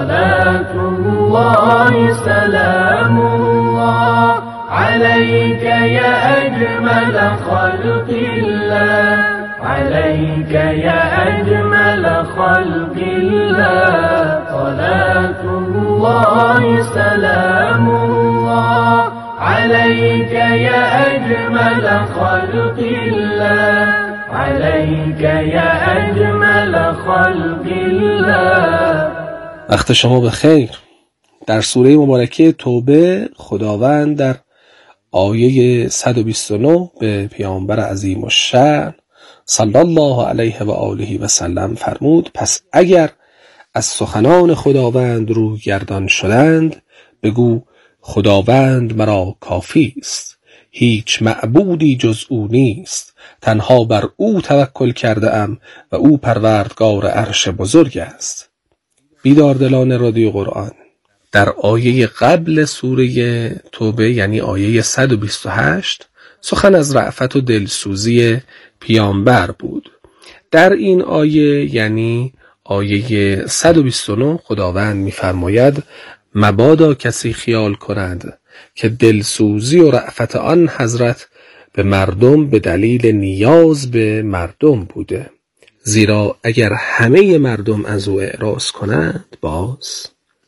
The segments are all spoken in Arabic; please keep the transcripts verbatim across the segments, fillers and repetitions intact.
صلاة الله سلام الله عليك يا أجمل خلق الله، عليك يا أجمل خلق الله. صلاة الله سلام الله عليك يا أجمل خلق الله، عليك يا أجمل خلق الله. وقت شما بخیر. در سوره مبارکه توبه خداوند در آیه صد و بیست و نه به پیامبر عظیم الشأن صلی الله علیه و آله و سلم فرمود: پس اگر از سخنان خداوند روی گردان شدند، بگو خداوند مرا کافی است، هیچ معبودی جز او نیست، تنها بر او توکل کرده ام و او پروردگار عرش بزرگ است. بیداردلان رادیو قرآن، در آیه قبل سوره توبه یعنی آیه صد و بیست و هشت سخن از رأفت و دلسوزی پیامبر بود. در این آیه یعنی آیه صد و بیست و نه خداوند می‌فرماید مبادا کسی خیال کند که دلسوزی و رأفت آن حضرت به مردم به دلیل نیاز به مردم بوده، زیرا اگر همه مردم از او اعراض کنند باز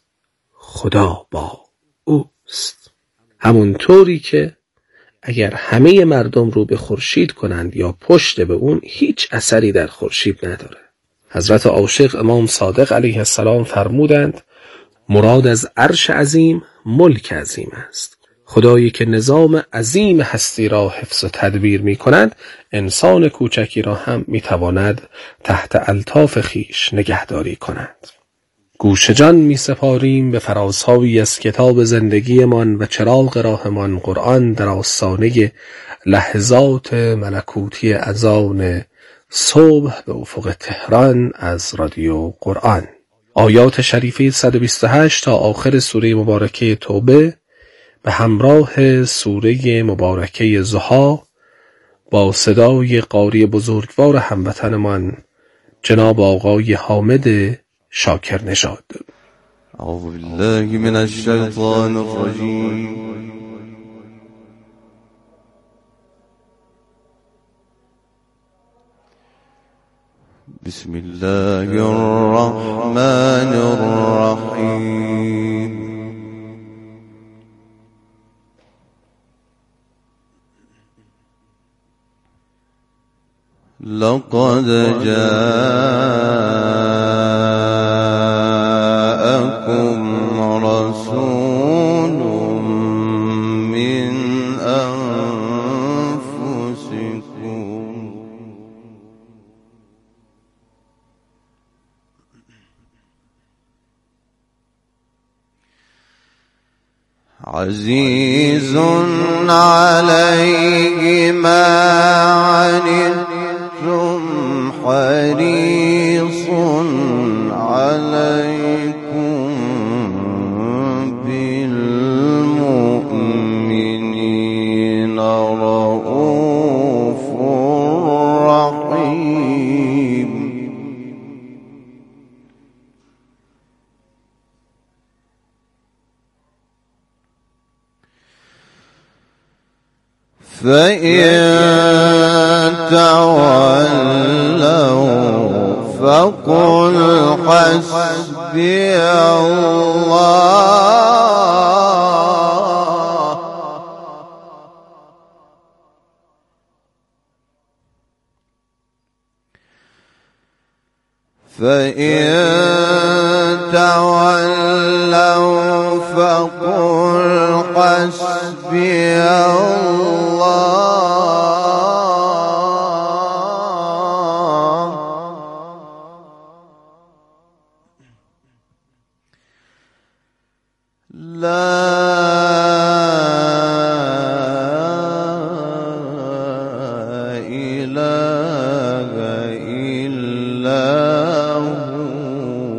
خدا با اوست. همونطوری که اگر همه مردم رو به خورشید کنند یا پشت به اون، هیچ اثری در خورشید نداره. حضرت عاشق امام صادق علیه السلام فرمودند مراد از عرش عظیم ملک عظیم است. خدایی که نظام عظیم هستی را حفظ و تدبیر می کنند، انسان کوچکی را هم می تواند تحت الطاف خیش نگهداری کند. گوش جان می سپاریم به فرازهایی از کتاب زندگیمان و چراغ راهمان قرآن در آستانه لحظات ملکوتی اذان صبح به افق تهران از رادیو قرآن. آیات شریفه صد و بیست و هشت تا آخر سوره مبارکه توبه به همراه سوره مبارکه ضحی با صدای قاری بزرگوار هموطنمان جناب آقای حامد شاکر نژاد. اعوذ بالله من الشیطان الرجیم. بسم الله الرحمن الرحیم. لقد جاءكم رسول من أنفسكم عزيز عليه ما عنتم حريص عليكم بالمؤمنين رؤوف رحيم. فإن تولوا فقل حسبي الله فإن تولوا فقل حسبي الله لا إله إلا هو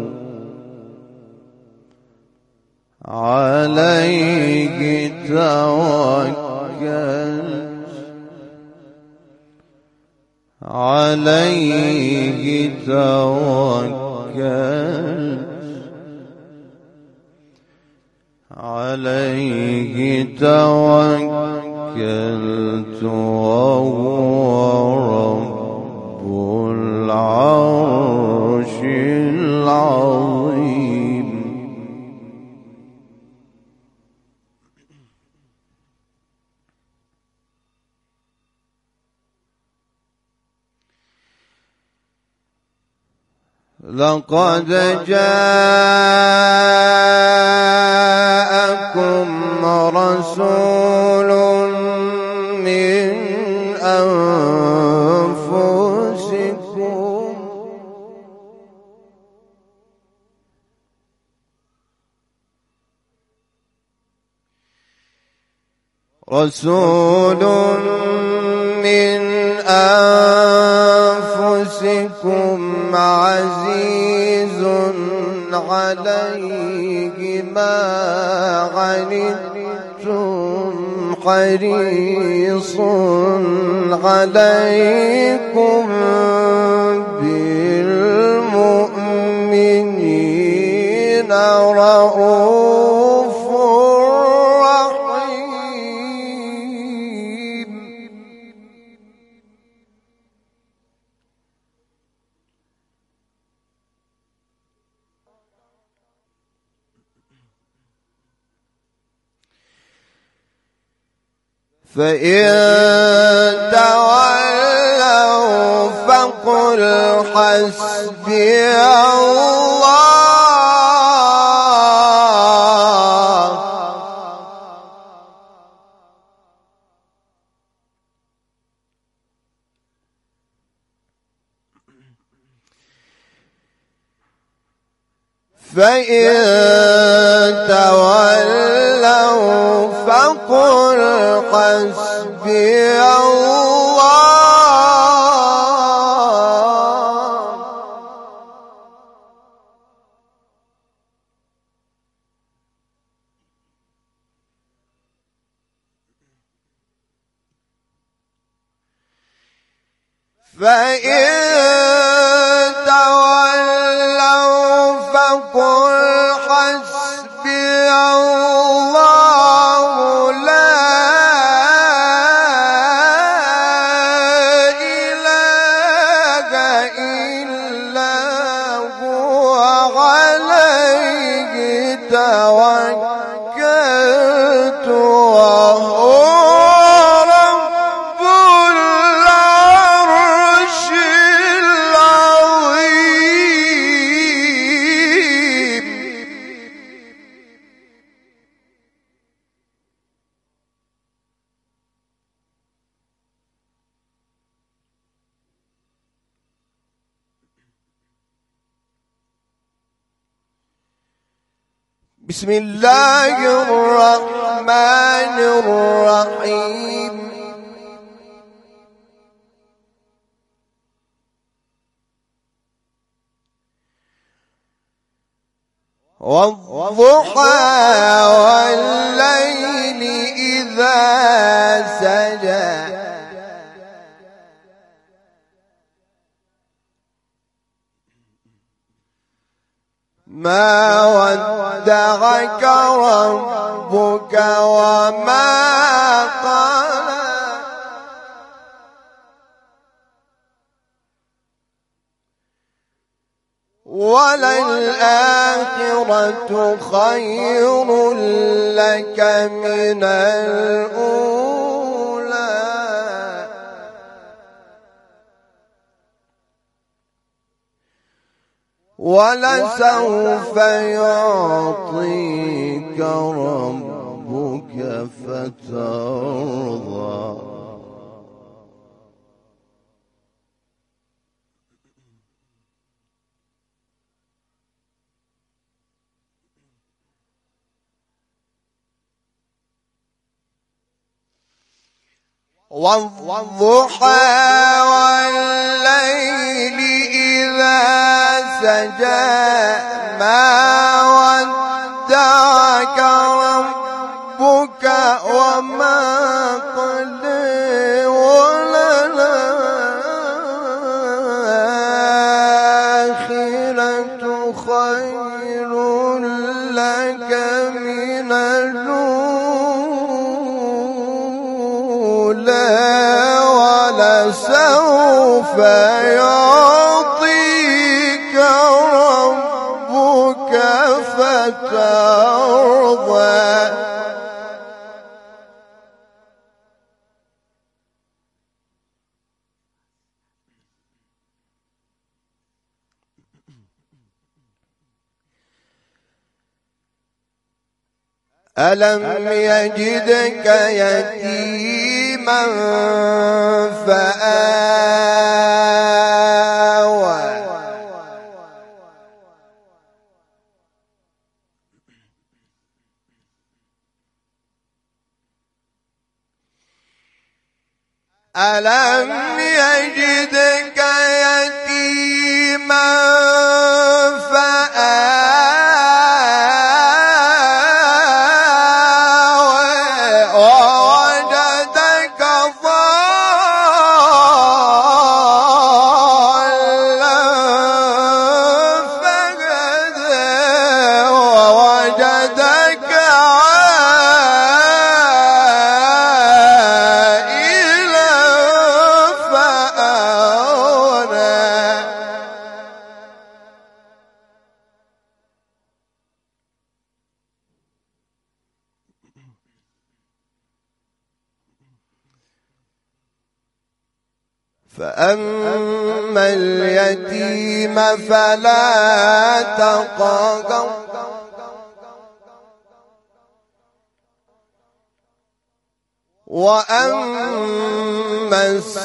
عليه توكلت عليه توكلت توكلت وهو رب العرش العظيم. لقد جاءكم رسول من أنفسكم رسول من أنفسكم عزيز عليه ما عنتم حريص عليكم بالمؤمنين رؤوف رحيم. فإن تولوا فقل حسبي الله فإن تولوا فقل حسبي الله فإن تولوا فقل حسبي الله لا إله إلا هو عليه توكلت وهو رب العرش العظيم. بسم الله الرحمن الرحيم. والضحى والليل إذا سجى ما ودعك ربك وما قلى وللآخرة خير لك من الأولى ولسوف يعطيك ربك فترضى. والضحى والليل إذا سجى ما ودعك ربك وما قلى وللآخرة خير لك من الأولى يعطيك ربك فترضى ألم يجدك يتيما فآوى ألم يجدك يتيما فأما اليتيم فلا تقهر وأما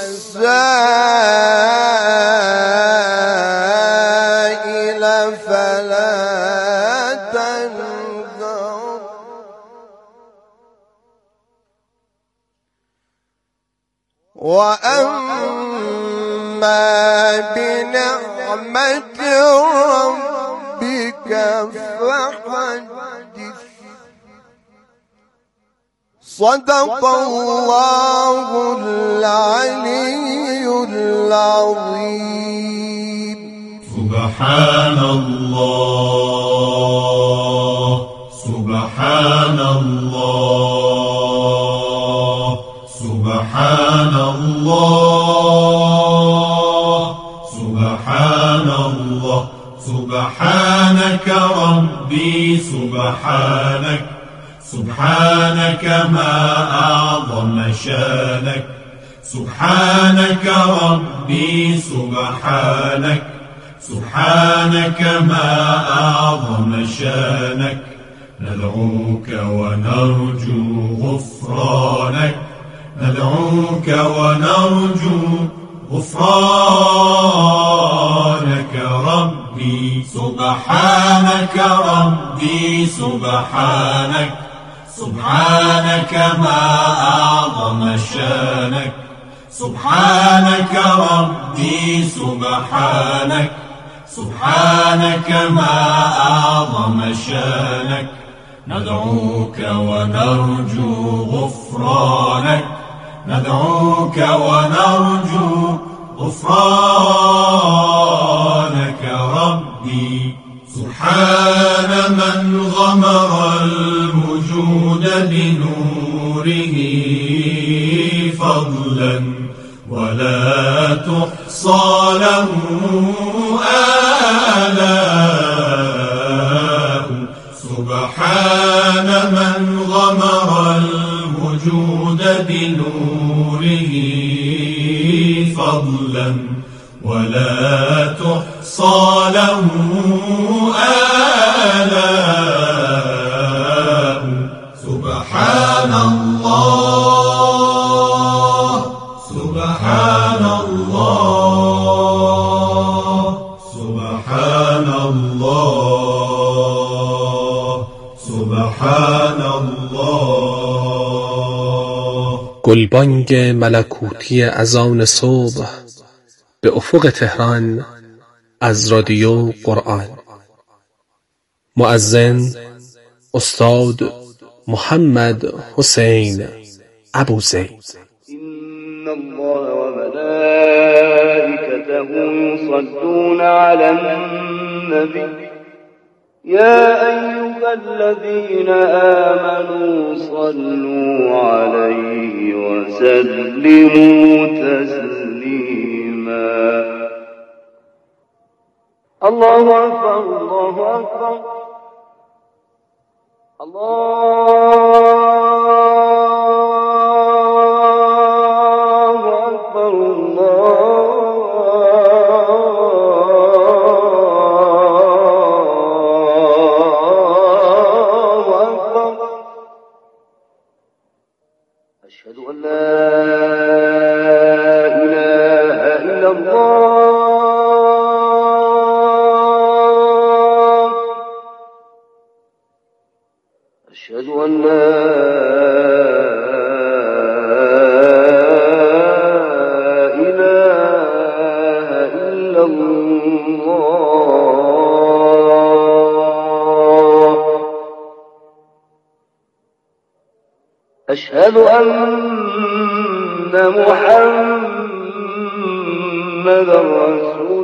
السائل فلا تنهر وأما بنعمة ربك فحدث صدق الله العلي العظيم. سبحان الله سبحان الله سبحان الله سبحان الله سبحانك ربي سبحانك سبحانك ما أعظم شانك سبحانك ربي سبحانك سبحانك ما أعظم شانك ندعوك ونرجو غفرانك ندعوك ونرجو غفرانك ربي سبحانك ربي سبحانك سبحانك ما أعظم شانك سبحانك ربي سبحانك سبحانك ما أعظم شانك ندعوك ونرجو غفرانك ندعوك ونرجو غفرانك ربي سبحان من غمر الوجود بنوره فضلا ولا تحصى له آلاء سبحان من غمر الوجود بنوره فضلا ولا تحصى له آلاء سبحان الله سبحان الله سبحان الله سبحان الله. گلبانگ ملکوتی اذان صبح به افق تهران از رادیو قرآن. مؤذن استاد محمد حسین ابوزید. إن الله وملائكته يصلون على النبي يا أيها الذين آمنوا صلوا عليه وسلموا تسليما. الله أكبر الله أكبر الله أكبر الله أكبر أشهد أن لا إله إلا الله أشهد أن لا إله إلا الله أشهد أن محمدا رسول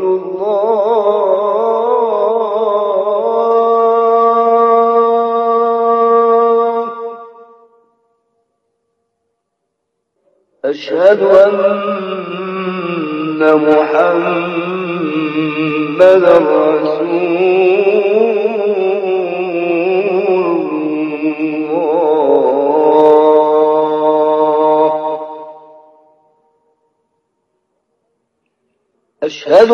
الله أشهد أن محمدا رسول الله أشهد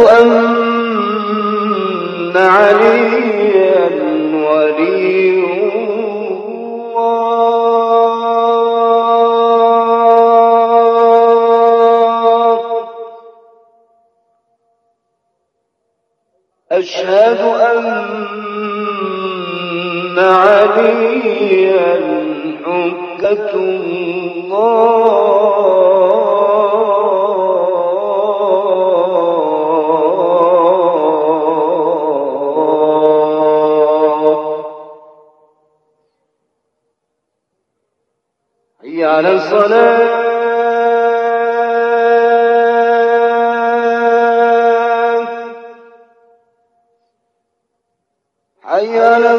أن عليا ولي الله أشهد أن عليا حجة الله حي على الصلاة حي على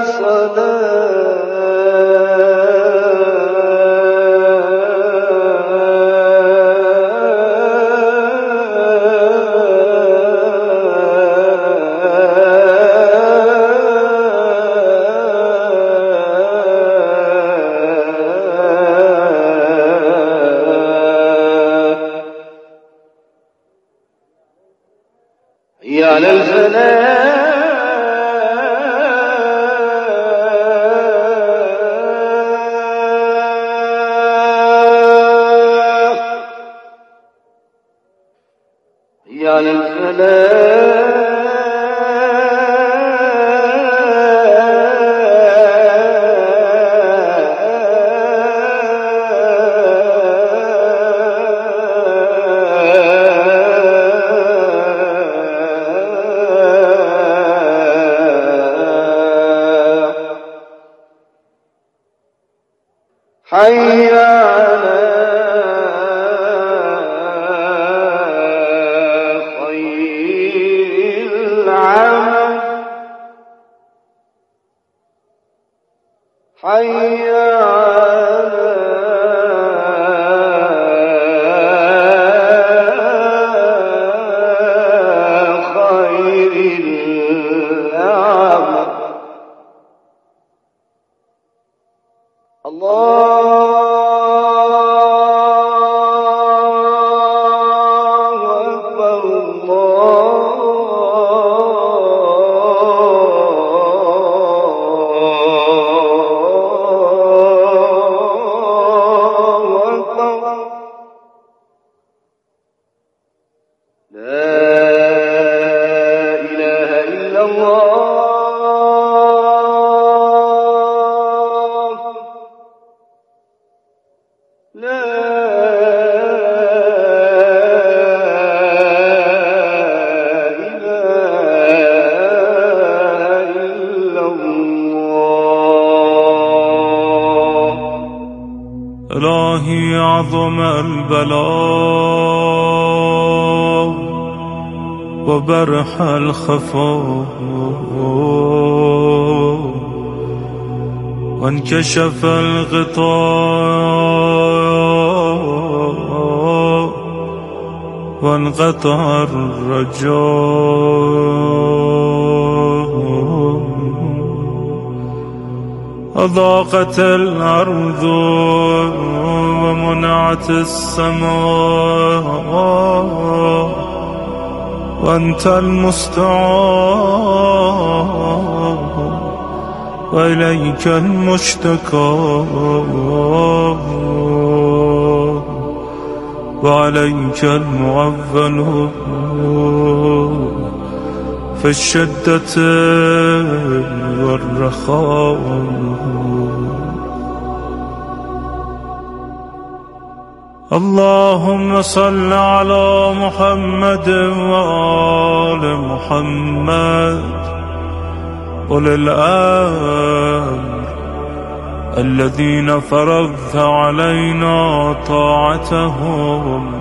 الصلاة حي على الفلاح حي على الفلاح حي على خير العمل حي على خير العمل الله أكبر الله أكبر لا إله إلا الله لا إله إلا الله إلهي عظم البلاء وبرح الخفاء وانكشف الغطاء وانقطع الرجاء وضاقت الأرض ومنعت السماء وأنت المستعان وإليك المشتكى وعليك المعول في الشدة والرخاء. اللهم صل على محمد وآل محمد أولي الأمر الذين فرضت علينا طاعتهم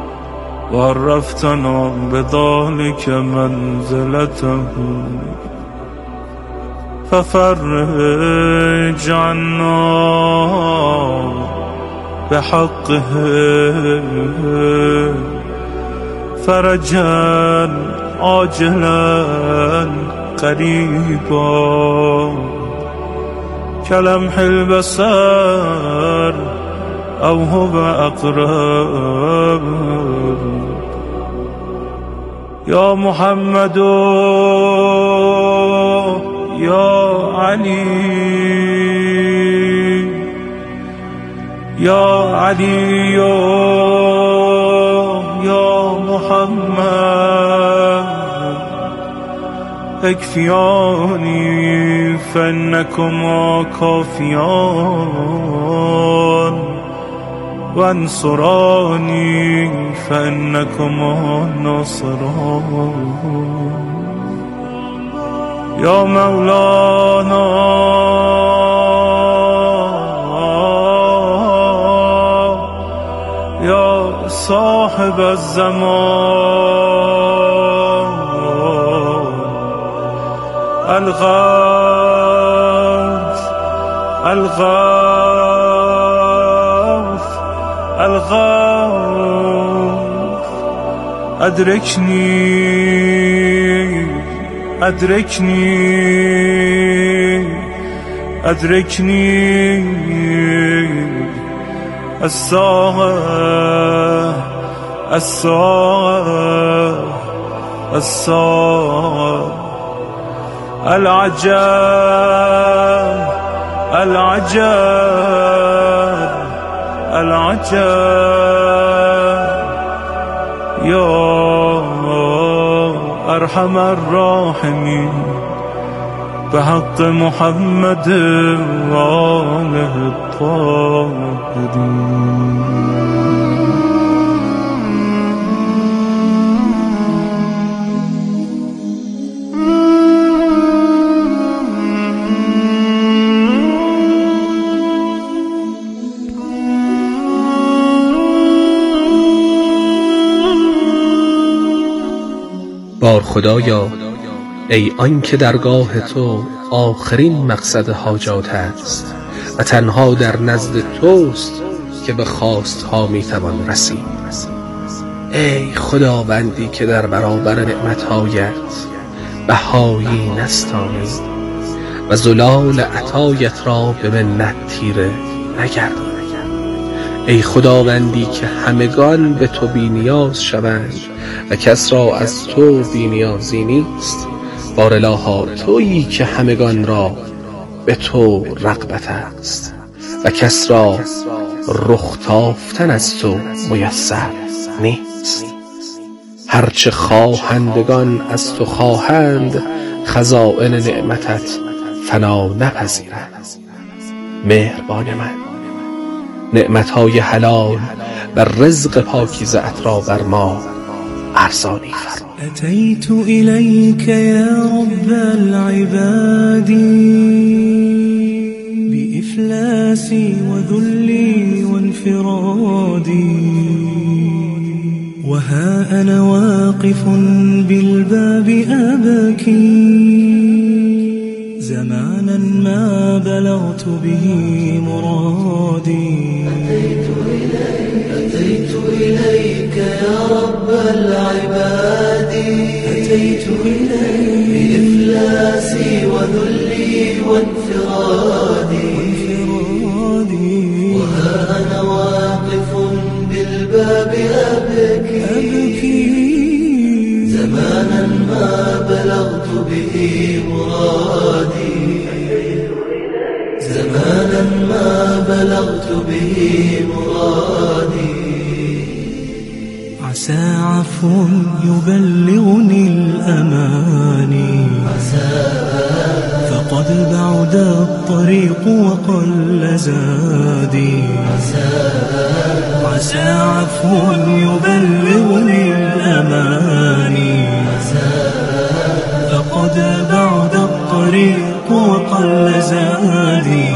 وعرفتنا بذلك منزلتهم، ففرج عنا بحقه فرجا عاجلا قريبا كلمح البصر أو هو أقرب. يا محمد يا علي يا علي يا محمد اكفياني فإنكما كافيان وانصراني فإنكما ناصران. يا مولانا يا صاحب الزمان الغوث الغوث الغوث أدركني أدركني أدركني الساعة الساعة الساعة العجب العجب العجب. يا أرحم الراحمين بحق محمد وآله الطاهرين. بار خدایا، ای آن که درگاه تو آخرین مقصد حاجات است و تنها در نزد توست که به خواستها میتوان رسید. ای خداوندی که در برابر نعمتهایت بهایی نستانی و زلال عطایت را به منت تیره نگردانی. ای خداوندی که همگان به تو بی نیاز شوند و کس را از تو بی نیازی نیست. بارالها تویی که همگان را به تو رغبت است و کس را رخ تافتن از تو میسر نیست. هرچه خواهندگان از تو خواهند خزائن نعمتت فنا نپذیرند. مهربان من، نعمتهای حلال و رزق پاکیزه ات را بر ما ارزانی فرما. أتيت إليك يا رب العباد بإفلاسي وذلي وانفرادي، وها أنا واقف بالباب أبكي زمانا ما بلغت به مرادي. أتيت إليك يا رب العباد، أتيت إليك بإفلاسي وذلي وانفرادي وها أنا واقف بالباب أبكي, أبكي زمانا ما بلغت به مرادي زمانا ما بلغت به مرادي عسى عفو يبلغني الأماني فقد بعد الطريق وقل زادي عسى عفو يبلغني الأماني فقد بعد الطريق وقل زادي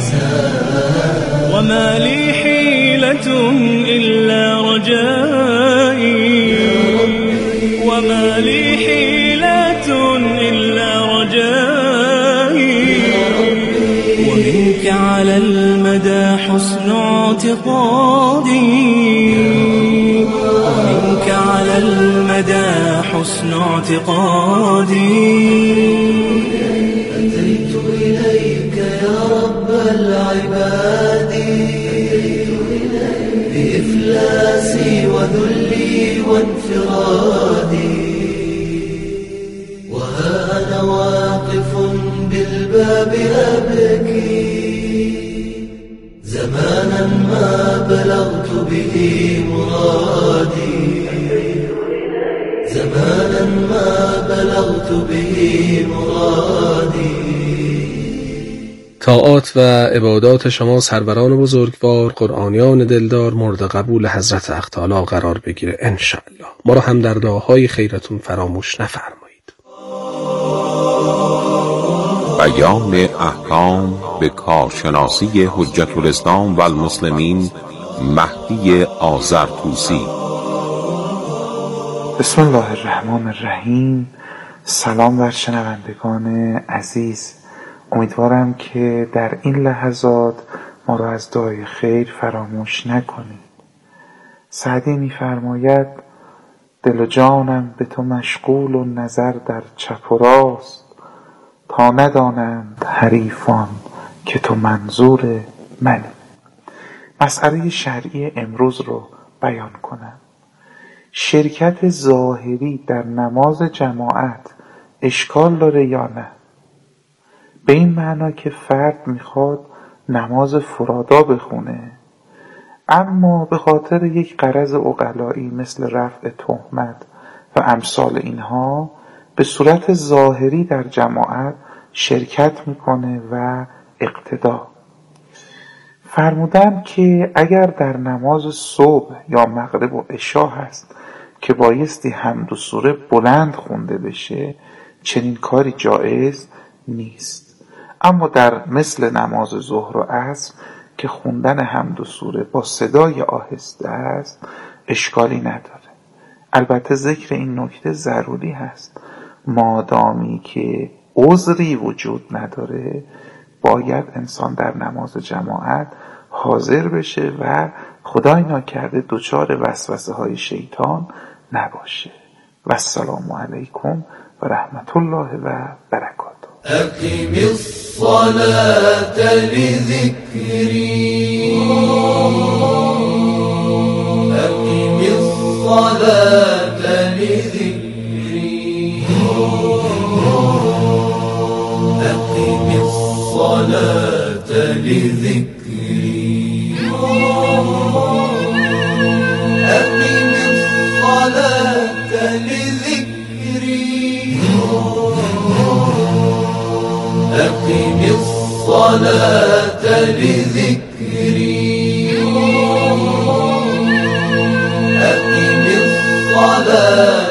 وما لي حيلة إلا رجائي وما لي حيلة إلا رجائي ومنك على المدى حسن اعتقادي ومنك على المدى حسن اعتقادي أتيت إليك يا رب العباد بإفلاسي وذلي وانفرادي وها أنا واقف بالباب أبكي زمانا ما بلغت به مرادي زمانا ما بلغت به مرادي. طاعات و عبادات شما سروران بزرگوار، قرآنیان دلدار مورد قبول حضرت حق تعالی قرار بگیره انشاءالله. ما را هم در دعاهای خیرتون فراموش نفرمایید. بیان احکام به کارشناسی حجت الاسلام و المسلمین مهدی آذرتوسی. بسم الله الرحمن الرحیم. سلام بر شنوندگان عزیز. امیدوارم که در این لحظات ما را از دعای خیر فراموش نکنید. سعدی می‌فرماید دل و جانم به تو مشغول و نظر در چپ و راست، تا ندانند حریفان که تو منظور منی. مسئله شرعی امروز رو بیان کنم. شرکت ظاهری در نماز جماعت اشکال داره یا نه؟ به این معنا که فرد میخواد نماز فرادا بخونه، اما به خاطر یک غرض عقلایی مثل رفع تهمت و امثال اینها به صورت ظاهری در جماعت شرکت میکنه و اقتدا. فرمودن که اگر در نماز صبح یا مغرب و عشا هست که بایستی حمد و سوره بلند خونده بشه، چنین کاری جایز نیست. اما در مثل نماز ظهر و عصر که خوندن حمد و سوره با صدای آهسته است اشکالی نداره. البته ذکر این نکته ضروری هست، مادامی که عذری وجود نداره باید انسان در نماز جماعت حاضر بشه و خدای ناکرده دچار وسوسه های شیطان نباشه. و السلام علیکم و رحمت الله و برکاته. أقم الصلاة لذكري أقم الصلاة لذكري أقم الصلاة لذكري أقم الصلاة لذكري أقم الصلاة لذكري أقم الصلاة